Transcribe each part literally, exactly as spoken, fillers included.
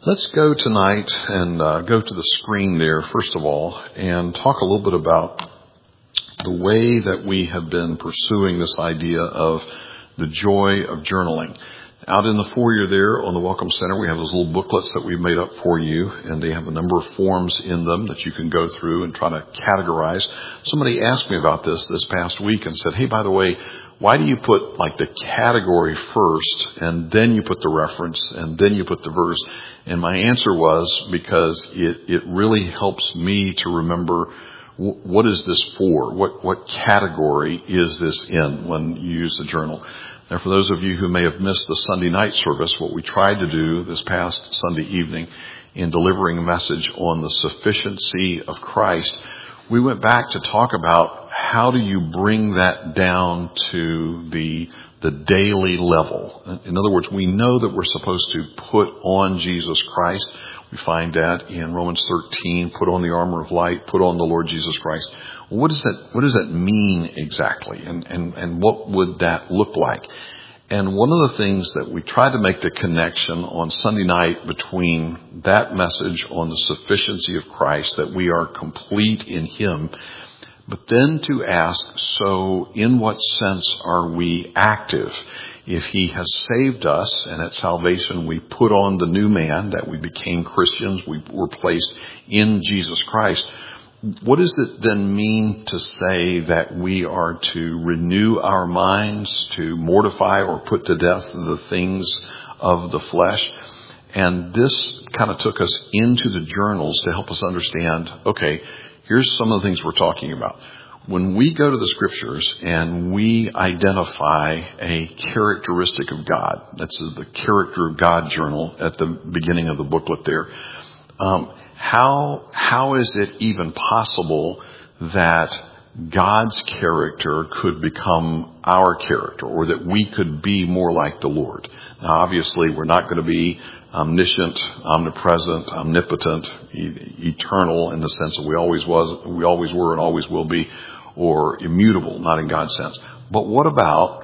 Let's go tonight and uh, go to the screen there, first of all, and talk a little bit about the way that we have been pursuing this idea of the joy of journaling. Out in the foyer there on the Welcome Center, we have those little booklets that we've made up for you, and they have a number of forms in them that you can go through and try to categorize. Somebody asked me about this this past week and said, hey, by the way, why do you put like the category first and then you put the reference and then you put the verse? And my answer was because it, it really helps me to remember w- what is this for? What, what category is this in when you use the journal? Now, for those of you who may have missed the Sunday night service, what we tried to do this past Sunday evening in delivering a message on the sufficiency of Christ, we went back to talk about how do you bring that down to the the daily level. In other words, we know that we're supposed to put on Jesus Christ. We find that in Romans thirteen, put on the armor of light, put on the Lord Jesus Christ. Well, what does that, what does that mean exactly? And, and, and what would that look like? And one of the things that we tried to make the connection on Sunday night between that message on the sufficiency of Christ, that we are complete in Him, but then to ask, so in what sense are we active? If He has saved us, and at salvation we put on the new man, that we became Christians, we were placed in Jesus Christ, what does it then mean to say that we are to renew our minds, to mortify or put to death the things of the flesh? And this kind of took us into the journals to help us understand, okay, here's some of the things we're talking about. When we go to the scriptures and we identify a characteristic of God, that's the Character of God journal at the beginning of the booklet there, um, how how is it even possible that God's character could become our character, or that we could be more like the Lord? Now, obviously, we're not going to be omniscient, omnipresent, omnipotent, e- eternal in the sense that we always was, we always were, and always will be, or immutable, not in God's sense. But what about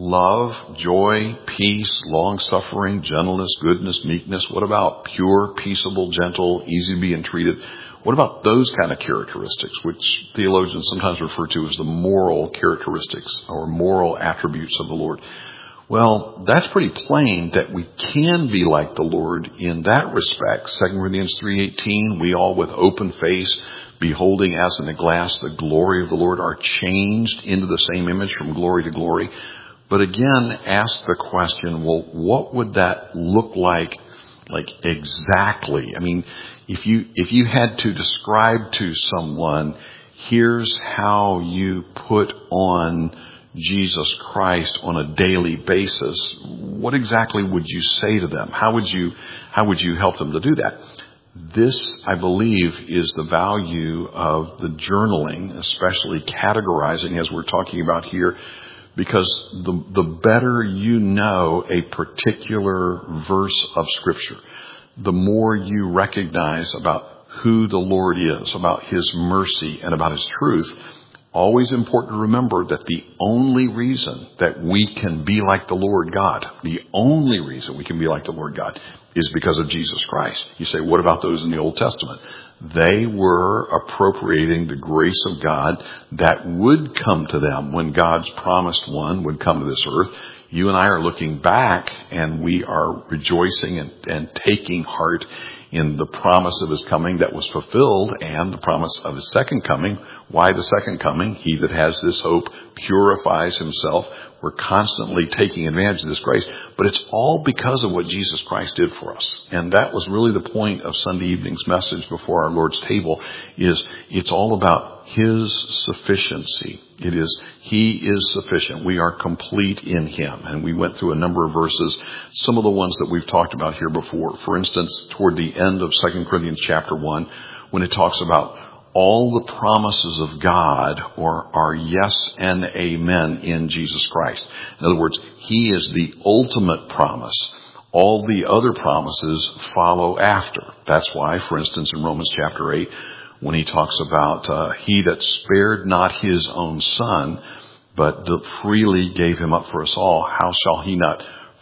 love, joy, peace, long-suffering, gentleness, goodness, meekness? What about pure, peaceable, gentle, easy to be entreated? What about those kind of characteristics, which theologians sometimes refer to as the moral characteristics or moral attributes of the Lord? Well, that's pretty plain that we can be like the Lord in that respect. Second Corinthians three eighteen, we all with open face, beholding as in a glass the glory of the Lord, are changed into the same image from glory to glory. But again, ask the question, well, what would that look like, like exactly? I mean, if you, if you had to describe to someone, here's how you put on Jesus Christ on a daily basis, what exactly would you say to them? How would you, how would you help them to do that? This, I believe, is the value of the journaling, especially categorizing as we're talking about here, because the, the better you know a particular verse of Scripture, the more you recognize about who the Lord is, about His mercy and about His truth. Always important to remember that the only reason that we can be like the Lord God, the only reason we can be like the Lord God is because of Jesus Christ. You say, what about those in the Old Testament? They were appropriating the grace of God that would come to them when God's promised one would come to this earth. You and I are looking back, and we are rejoicing and, and taking heart in the promise of His coming that was fulfilled, and the promise of His second coming. Why the second coming? He that has this hope purifies himself. We're constantly taking advantage of this grace, but it's all because of what Jesus Christ did for us. And that was really the point of Sunday evening's message before our Lord's table, is it's all about His sufficiency. It is, He is sufficient. We are complete in Him. And we went through a number of verses, some of the ones that we've talked about here before. For instance, toward the end of Second Corinthians chapter one, when it talks about all the promises of God are, are yes and amen in Jesus Christ. In other words, He is the ultimate promise. All the other promises follow after. That's why, for instance, in Romans chapter eight, when he talks about uh, He that spared not His own Son, but freely gave Him up for us all, how shall He not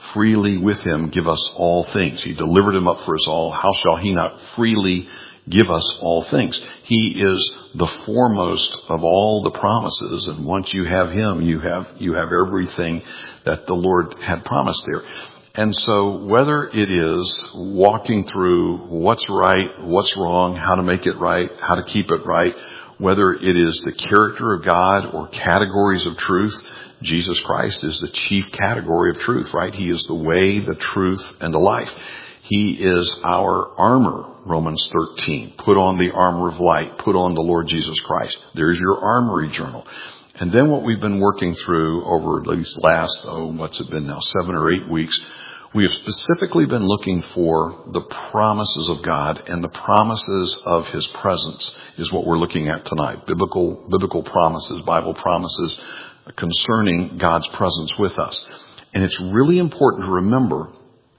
freely with him give us all things? He delivered him up for us all. How shall he not freely give us all things? He is the foremost of all the promises. And once you have him, you have, you have everything that the Lord had promised there. And so whether it is walking through what's right, what's wrong, how to make it right, how to keep it right, whether it is the character of God or categories of truth, Jesus Christ is the chief category of truth, right? He is the way, the truth, and the life. He is our armor, Romans thirteen. Put on the armor of light. Put on the Lord Jesus Christ. There's your armory journal. And then what we've been working through over at least last, oh, what's it been now, seven or eight weeks, we have specifically been looking for the promises of God, and the promises of his presence is what we're looking at tonight. Biblical, biblical promises, Bible promises concerning God's presence with us. And it's really important to remember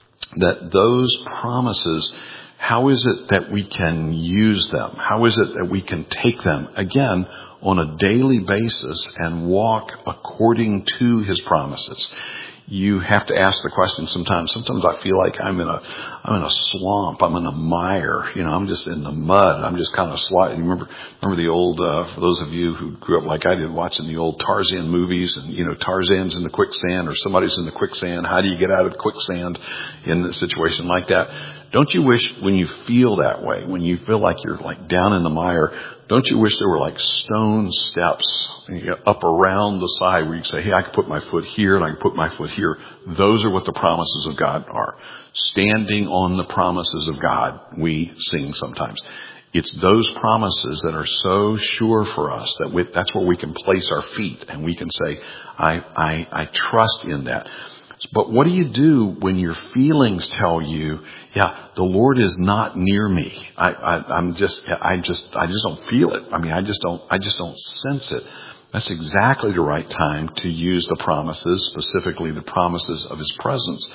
that those promises, how is it that we can use them? How is it that we can take them, again, on a daily basis and walk according to his promises? You have to ask the question sometimes. Sometimes I feel like I'm in a, I'm in a swamp. I'm in a mire. You know, I'm just in the mud. I'm just kind of sliding. Remember, remember the old, uh, for those of you who grew up like I did watching the old Tarzan movies, and, you know, Tarzan's in the quicksand or somebody's in the quicksand. How do you get out of the quicksand in a situation like that? Don't you wish when you feel that way, when you feel like you're like down in the mire, don't you wish there were like stone steps, you know, up around the side where you say, hey, I can put my foot here and I can put my foot here. Those are what the promises of God are. Standing on the promises of God, we sing sometimes. It's those promises that are so sure for us that we, that's where we can place our feet and we can say, I, I, I trust in that. But what do you do when your feelings tell you, yeah, the Lord is not near me. I, I, I'm just, I just, I just don't feel it. I mean, I just don't, I just don't sense it. That's exactly the right time to use the promises, specifically the promises of his presence.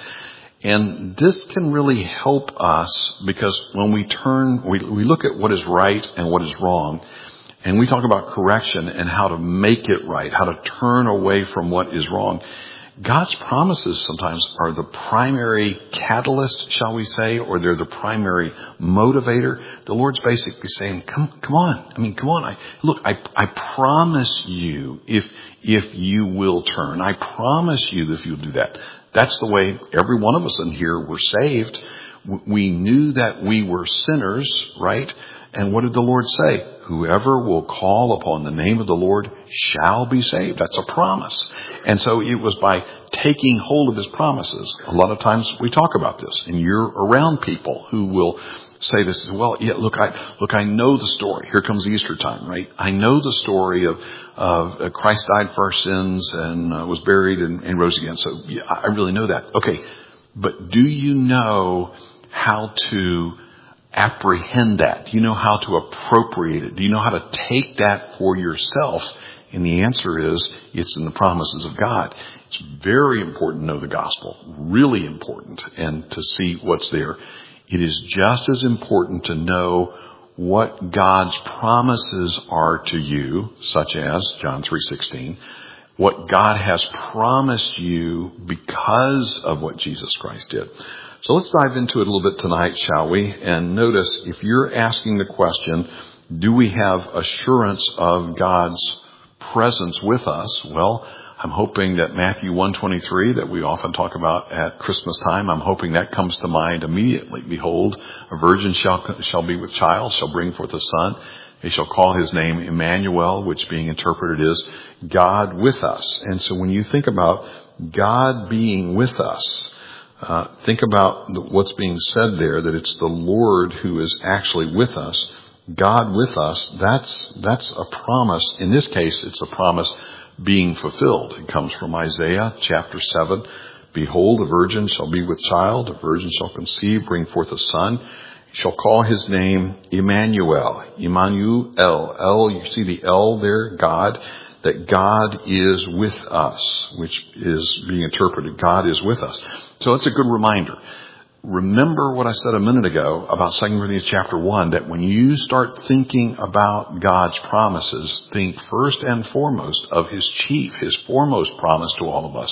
And this can really help us because when we turn, we, we look at what is right and what is wrong, and we talk about correction and how to make it right, how to turn away from what is wrong. God's promises sometimes are the primary catalyst, shall we say, or they're the primary motivator. The Lord's basically saying, come, come on. I mean, come on. I, look, I, I promise you if, if you will turn, I promise you that if you'll do that. That's the way every one of us in here were saved. We knew that we were sinners, right? And what did the Lord say? Whoever will call upon the name of the Lord shall be saved. That's a promise. And so it was by taking hold of his promises. A lot of times we talk about this, and you're around people who will say this as well. Yeah, look, I, look, I know the story. Here comes Easter time, right? I know the story of, of uh, Christ died for our sins and uh, was buried and, and rose again. So yeah, I really know that. Okay. But do you know how to apprehend that? Do you know how to appropriate it? Do you know how to take that for yourself? And the answer is, it's in the promises of God. It's very important to know the gospel, really important, and to see what's there. It is just as important to know what God's promises are to you, such as John three sixteen, what God has promised you because of what Jesus Christ did. So let's dive into it a little bit tonight, shall we? And notice, if you're asking the question, do we have assurance of God's presence with us? Well, I'm hoping that Matthew one twenty-three, that we often talk about at Christmas time, I'm hoping that comes to mind immediately. Behold, a virgin shall, shall be with child, shall bring forth a son. They shall call his name Emmanuel, which being interpreted is God with us. And so when you think about God being with us, Uh, think about what's being said there, that it's the Lord who is actually with us, God with us. That's, that's a promise. In this case, it's a promise being fulfilled. It comes from Isaiah chapter seven. Behold, a virgin shall be with child. A virgin shall conceive, bring forth a son. He shall call his name Emmanuel. Emmanuel. L. You see the L there, God. That God is with us, which is being interpreted, God is with us. So it's a good reminder. Remember what I said a minute ago about Second Corinthians chapter one, that when you start thinking about God's promises, think first and foremost of his chief, his foremost promise to all of us,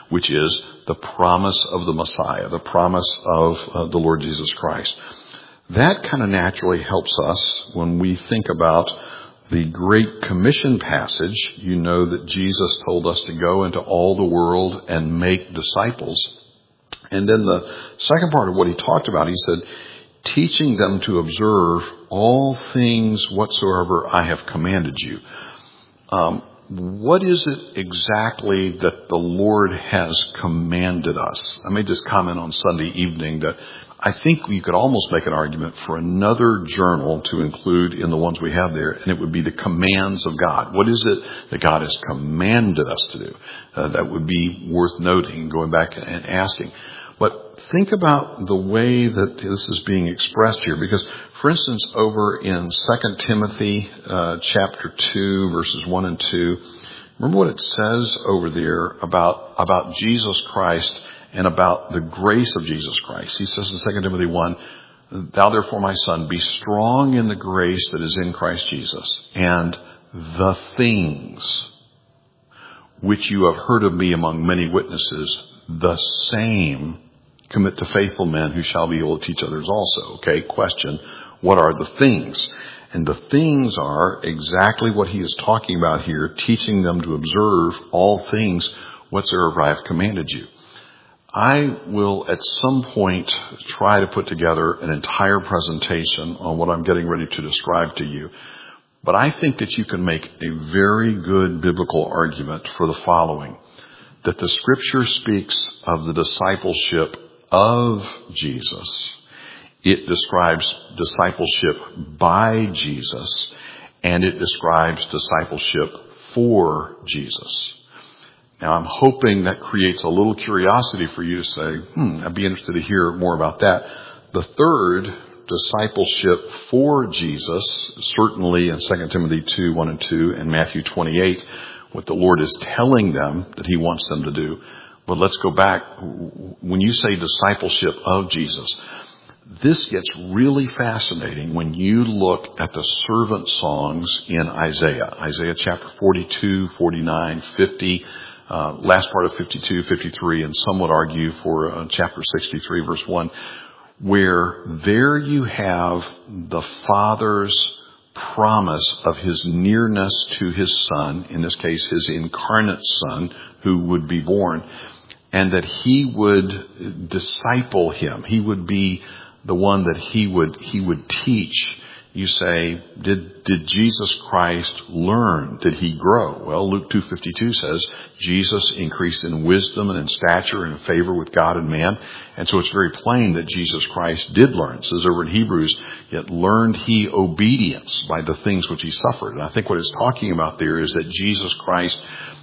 which is the promise of the Messiah, the promise of uh, the Lord Jesus Christ. That kind of naturally helps us when we think about the Great Commission passage. You know that Jesus told us to go into all the world and make disciples. And then the second part of what he talked about, he said, teaching them to observe all things whatsoever I have commanded you. Um, what is it exactly that the Lord has commanded us? I made this comment on Sunday evening that I think you could almost make an argument for another journal to include in the ones we have there, and it would be the commands of God. What is it that God has commanded us to do? Uh, that would be worth noting, going back and asking. But think about the way that this is being expressed here, because, for instance, over in Second Timothy uh, chapter two, verses one and two, remember what it says over there about about Jesus Christ and about the grace of Jesus Christ. He says in Second Timothy one, thou therefore, my son, be strong in the grace that is in Christ Jesus, and the things which you have heard of me among many witnesses, the same commit to faithful men who shall be able to teach others also. Okay, question, what are the things? And the things are exactly what he is talking about here, teaching them to observe all things whatsoever I have commanded you. I will at some point try to put together an entire presentation on what I'm getting ready to describe to you. But I think that you can make a very good biblical argument for the following, that the scripture speaks of the discipleship of Jesus. It describes discipleship by Jesus, and it describes discipleship for Jesus. Now, I'm hoping that creates a little curiosity for you to say, hmm, I'd be interested to hear more about that. The third, discipleship for Jesus, certainly in Second Timothy two, one and two, and Matthew twenty-eight, what the Lord is telling them that he wants them to do. But let's go back. When you say discipleship of Jesus, this gets really fascinating when you look at the servant songs in Isaiah. Isaiah chapter forty-two, forty-nine, fifty, uh, last part of fifty-two, fifty-three, and some would argue for uh, chapter sixty-three, verse one, where there you have the Father's promise of his nearness to his Son, in this case his incarnate Son who would be born, and that he would disciple him. He would be the one that he would he would teach. You say, did did Jesus Christ learn? Did he grow? Well, Luke two fifty-two says Jesus increased in wisdom and in stature and in favor with God and man. And so it's very plain that Jesus Christ did learn. It says over in Hebrews, yet learned he obedience by the things which he suffered. And I think what it's talking about there is that Jesus Christ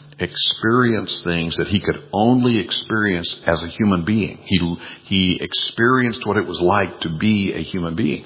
experienced things that he could only experience as a human being. He he experienced what it was like to be a human being.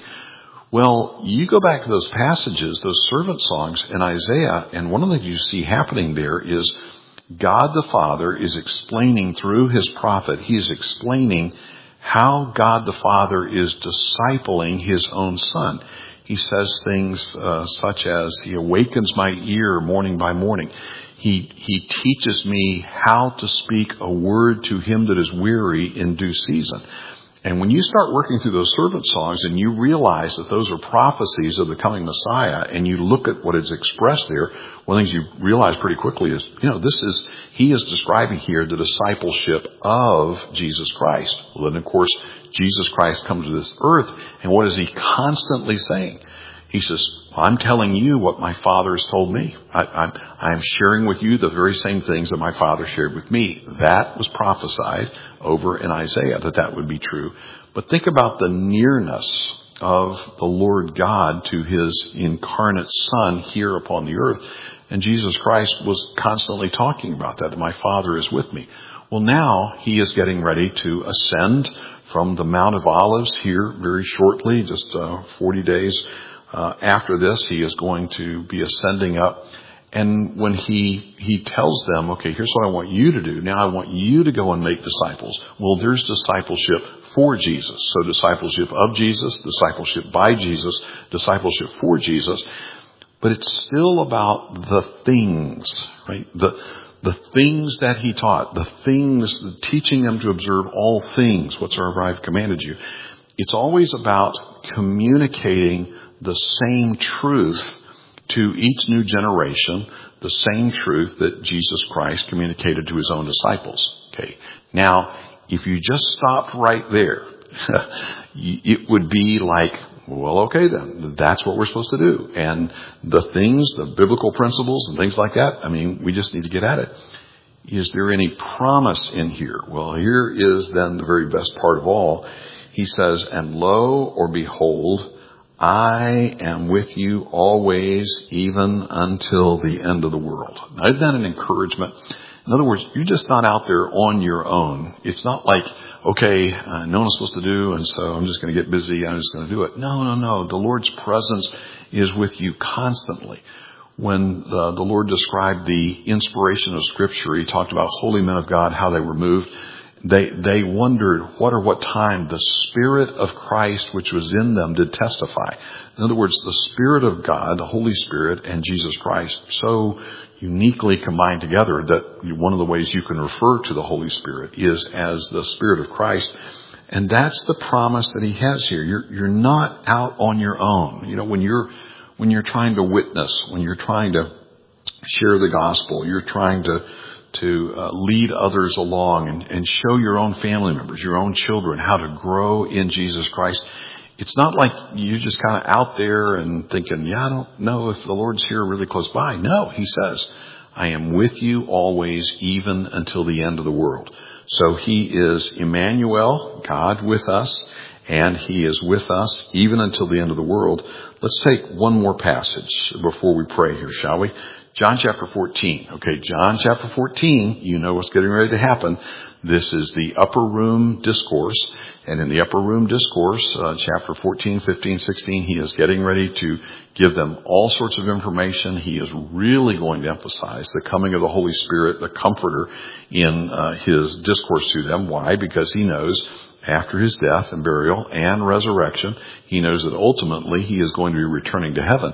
Well, you go back to those passages, those servant songs in Isaiah, and one of the things you see happening there is God the Father is explaining through his prophet, he is explaining how God the Father is discipling his own Son. He says things uh, such as, he awakens my ear morning by morning. He, he teaches me how to speak a word to him that is weary in due season. And when you start working through those servant songs and you realize that those are prophecies of the coming Messiah, and you look at what is expressed there, one of the things you realize pretty quickly is, you know, this is, he is describing here the discipleship of Jesus Christ. Well, then, of course, Jesus Christ comes to this earth, and what is he constantly saying? He says, I'm telling you what my Father has told me. I, I'm, I'm sharing with you the very same things that my Father shared with me. That was prophesied over in Isaiah, that that would be true. But think about the nearness of the Lord God to his incarnate Son here upon the earth. And Jesus Christ was constantly talking about that, that my Father is with me. Well, now he is getting ready to ascend from the Mount of Olives here very shortly, just uh, forty days Uh, after this, he is going to be ascending up. And when he he tells them, okay, here's what I want you to do. Now I want you to go and make disciples. Well, there's discipleship for Jesus. So discipleship of Jesus, discipleship by Jesus, discipleship for Jesus. But it's still about the things, right? The the things that he taught, the things, teaching them to observe all things whatsoever I have commanded you. It's always about communicating the same truth to each new generation, the same truth that Jesus Christ communicated to his own disciples. Okay. Now, if you just stopped right there, it would be like, well, okay then, that's what we're supposed to do. And the things, the biblical principles and things like that, I mean, we just need to get at it. Is there any promise in here? Well, here is then the very best part of all. He says, and lo, or behold, I am with you always, even until the end of the world. Now, isn't that an encouragement? In other words, you're just not out there on your own. It's not like, okay, I know what I'm supposed to do, and so I'm just going to get busy. I'm just going to do it. No, no, no. The Lord's presence is with you constantly. When the, the Lord described the inspiration of Scripture, he talked about holy men of God, how they were moved. They, they wondered what or what time the Spirit of Christ which was in them did testify. In other words, the Spirit of God, the Holy Spirit, and Jesus Christ so uniquely combined together that one of the ways you can refer to the Holy Spirit is as the Spirit of Christ. And that's the promise that he has here. You're, you're not out on your own. You know, when you're, when you're trying to witness, when you're trying to share the gospel, you're trying to to uh, lead others along and, and show your own family members, your own children, how to grow in Jesus Christ. It's not like you're just kind of out there and thinking, yeah, I don't know if the Lord's here really close by. No, he says, I am with you always, even until the end of the world. So he is Emmanuel, God with us, and he is with us even until the end of the world. Let's take one more passage before we pray here, shall we? John chapter fourteen. Okay, John chapter fourteen, you know what's getting ready to happen. This is the upper room discourse. And in the upper room discourse, uh, chapter fourteen, fifteen, sixteen, he is getting ready to give them all sorts of information. He is really going to emphasize the coming of the Holy Spirit, the Comforter, in uh, his discourse to them. Why? Because he knows after his death and burial and resurrection, he knows that ultimately he is going to be returning to heaven.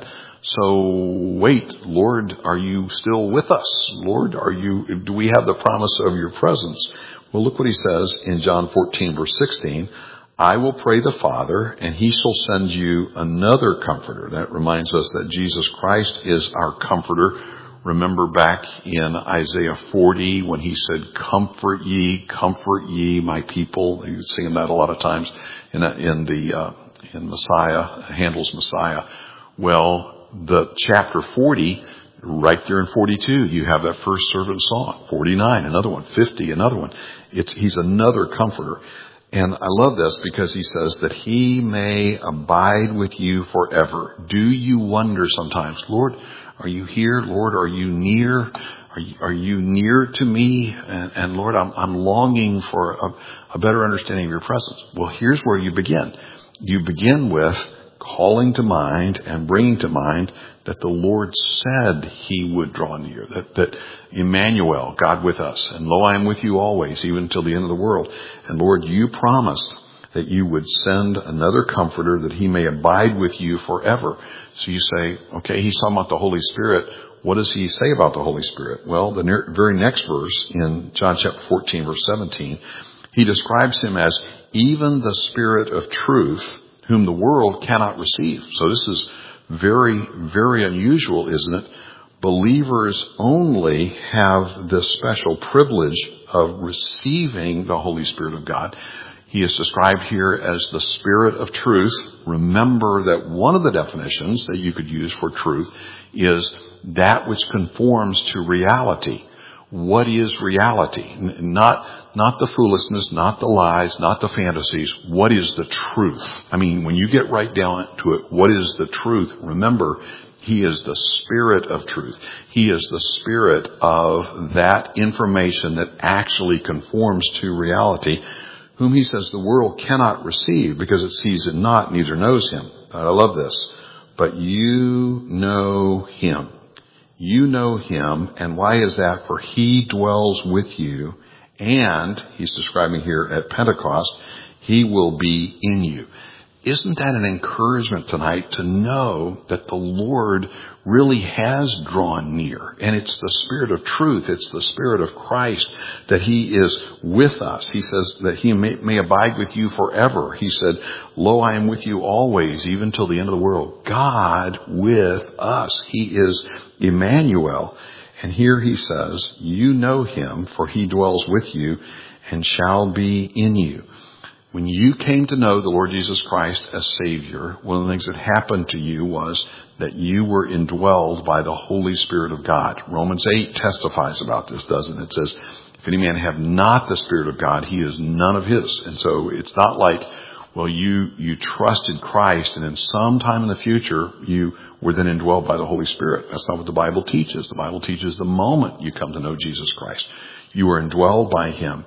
So wait, Lord, are you still with us? Lord, are you, do we have the promise of your presence? Well, look what he says in John fourteen, verse sixteen. I will pray the Father, and he shall send you another comforter. That reminds us that Jesus Christ is our comforter. Remember back in Isaiah forty when he said, comfort ye, comfort ye, my people. You've seen that a lot of times in, in the, uh, in Messiah, Handel's Messiah. Well, the chapter forty, right there in forty-two, you have that first servant song. forty-nine, another one. fifty, another one. It's, he's another comforter. And I love this because he says that he may abide with you forever. Do you wonder sometimes, Lord, are you here? Lord, are you near? Are you, are you near to me? And, and Lord, I'm, I'm longing for a, a better understanding of your presence. Well, here's where you begin. You begin with calling to mind and bringing to mind that the Lord said he would draw near, that, that Emmanuel, God with us, and lo, I am with you always, even until the end of the world. And Lord, you promised that you would send another comforter that he may abide with you forever. So you say, okay, he's talking about the Holy Spirit. What does he say about the Holy Spirit? Well, the ne- very next verse in John chapter fourteen, verse seventeen, he describes him as even the Spirit of truth, whom the world cannot receive. So this is very, very unusual, isn't it? Believers only have this special privilege of receiving the Holy Spirit of God. He is described here as the Spirit of truth. Remember that one of the definitions that you could use for truth is that which conforms to reality. What is reality? Not, not the foolishness, not the lies, not the fantasies. What is the truth? I mean, when you get right down to it, what is the truth? Remember, he is the Spirit of truth. He is the Spirit of that information that actually conforms to reality, whom he says the world cannot receive because it sees it not, neither knows him. I love this. But you know him. You know him. And why is that? For he dwells with you. And he's describing here at Pentecost, he will be in you. Isn't that an encouragement tonight to know that the Lord really has drawn near? And it's the Spirit of truth. It's the Spirit of Christ that He is with us. He says that He may, may abide with you forever. He said, lo, I am with you always, even till the end of the world. God with us. He is Emmanuel. And here He says, you know Him, for He dwells with you and shall be in you. When you came to know the Lord Jesus Christ as Savior, one of the things that happened to you was that you were indwelled by the Holy Spirit of God. Romans eight testifies about this, doesn't it? It says, if any man have not the Spirit of God, he is none of His. And so it's not like, well, you, you trusted Christ and then sometime in the future you were then indwelled by the Holy Spirit. That's not what the Bible teaches. The Bible teaches the moment you come to know Jesus Christ, you are indwelled by Him.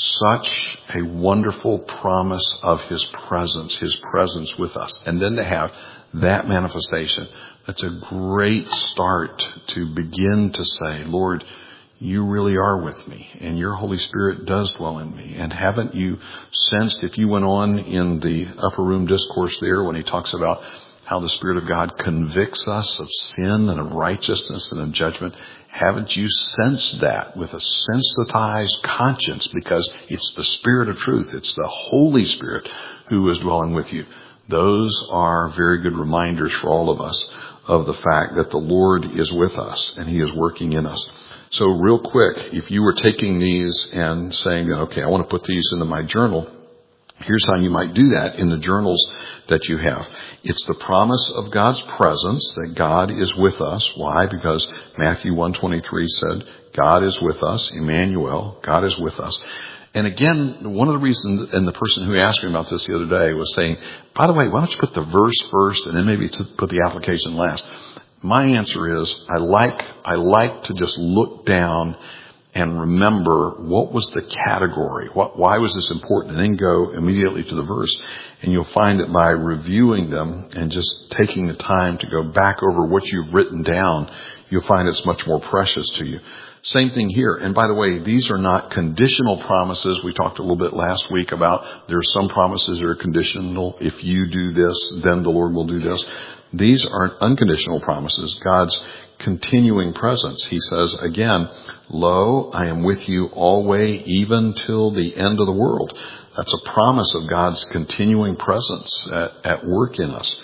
Such a wonderful promise of His presence, His presence with us. And then to have that manifestation, that's a great start to begin to say, Lord, you really are with me and your Holy Spirit does dwell in me. And haven't you sensed, if you went on in the upper room discourse there when he talks about how the Spirit of God convicts us of sin and of righteousness and of judgment, haven't you sensed that with a sensitized conscience? Because it's the Spirit of truth. It's the Holy Spirit who is dwelling with you. Those are very good reminders for all of us of the fact that the Lord is with us and He is working in us. So real quick, if you were taking these and saying, okay, I want to put these into my journal, here's how you might do that in the journals that you have. It's the promise of God's presence, that God is with us. Why? Because Matthew one twenty-three said, God is with us, Emmanuel, God is with us. And again, one of the reasons, and the person who asked me about this the other day was saying, by the way, why don't you put the verse first and then maybe to put the application last? My answer is, I like, I like to just look down and remember what was the category, what, why was this important, and then go immediately to the verse. And you'll find that by reviewing them and just taking the time to go back over what you've written down, you'll find it's much more precious to you. Same thing here. And by the way, these are not conditional promises. We talked a little bit last week about there are some promises that are conditional. If you do this, then the Lord will do this. These are unconditional promises. God's continuing presence. He says again, lo, I am with you always, even till the end of the world. That's a promise of God's continuing presence at, at work in us.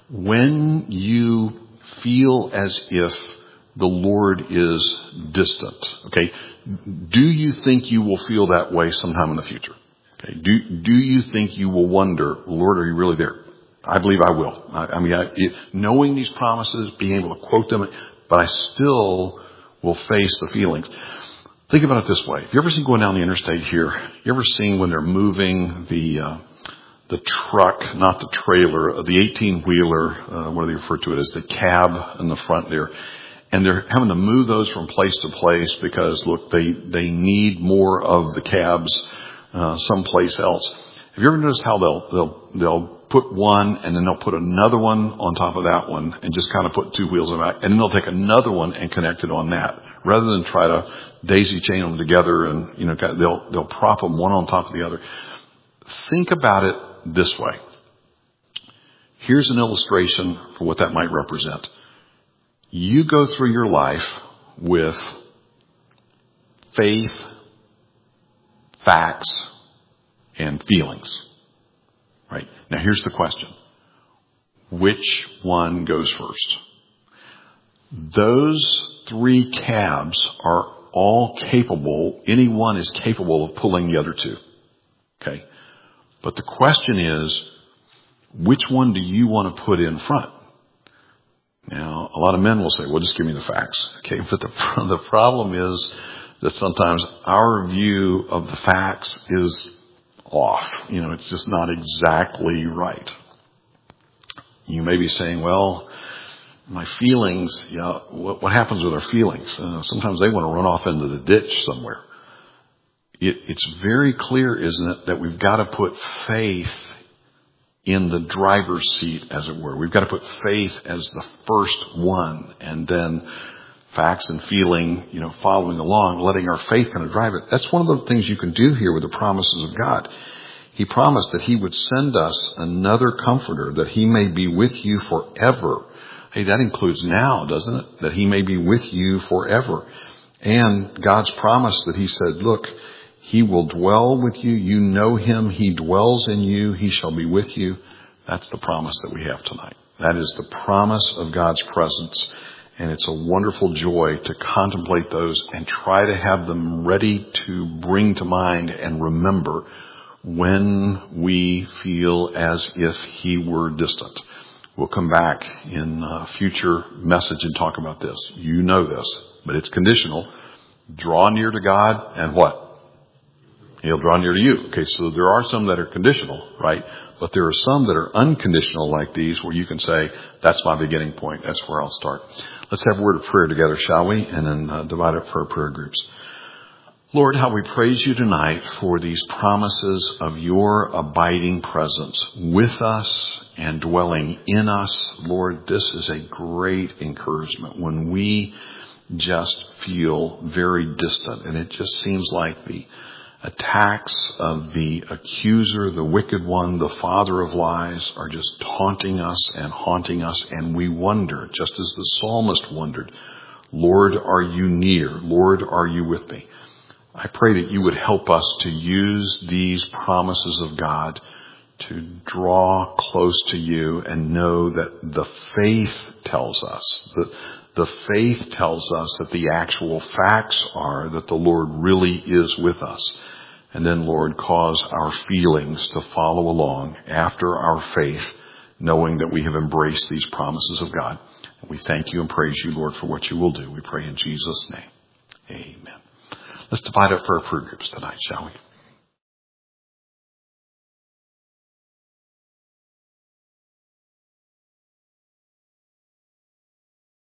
When you feel as if the Lord is distant, okay, do you think you will feel that way sometime in the future? Okay, do, do you think you will wonder, Lord, are you really there? I believe I will. I, I mean, I, it, knowing these promises, being able to quote them, but I still will face the feelings. Think about it this way. Have you ever seen going down the interstate here? You ever seen when they're moving the uh, the truck, not the trailer, uh, the eighteen-wheeler, uh, what do they refer to it as, the cab in the front there, and they're having to move those from place to place because, look, they, they need more of the cabs uh, someplace else. Have you ever noticed how they'll they'll they'll put one and then they'll put another one on top of that one and just kind of put two wheels on the back, and then they'll take another one and connect it on that, rather than try to daisy chain them together and, you know, they'll they'll prop them one on top of the other. Think about it this way. Here's an illustration for what that might represent. You go through your life with faith, facts, and feelings. Right? Now here's the question. Which one goes first? Those three cabs are all capable, any one is capable of pulling the other two. Okay? But the question is, which one do you want to put in front? Now, a lot of men will say, well, just give me the facts. Okay, but the, the problem is that sometimes our view of the facts is off. You know, it's just not exactly right. You may be saying, well, my feelings, you know, what, what happens with our feelings? Uh, sometimes they want to run off into the ditch somewhere. It, it's very clear, isn't it, that we've got to put faith in the driver's seat, as it were. We've got to put faith as the first one, and then facts and feeling, you know, following along, letting our faith kind of drive it. That's one of the things you can do here with the promises of God. He promised that he would send us another comforter, that he may be with you forever. Hey, that includes now, doesn't it? That he may be with you forever. And God's promise that he said, look, he will dwell with you. You know him. He dwells in you. He shall be with you. That's the promise that we have tonight. That is the promise of God's presence. And it's a wonderful joy to contemplate those and try to have them ready to bring to mind and remember when we feel as if he were distant. We'll come back in a future message and talk about this. You know this, but it's conditional. Draw near to God and what? He'll draw near to you. Okay, so there are some that are conditional, right? But there are some that are unconditional like these where you can say, that's my beginning point. That's where I'll start. Let's have a word of prayer together, shall we? And then uh, divide up for our prayer groups. Lord, how we praise you tonight for these promises of your abiding presence with us and dwelling in us. Lord, this is a great encouragement when we just feel very distant, and it just seems like the attacks of the accuser, the wicked one, the father of lies are just taunting us and haunting us, and we wonder, just as the psalmist wondered, Lord, are you near? Lord, are you with me? I pray that you would help us to use these promises of God to draw close to you and know that the faith tells us, that the faith tells us that the actual facts are that the Lord really is with us. And then, Lord, cause our feelings to follow along after our faith, knowing that we have embraced these promises of God. And we thank you and praise you, Lord, for what you will do. We pray in Jesus' name. Amen. Let's divide up for our prayer groups tonight, shall we?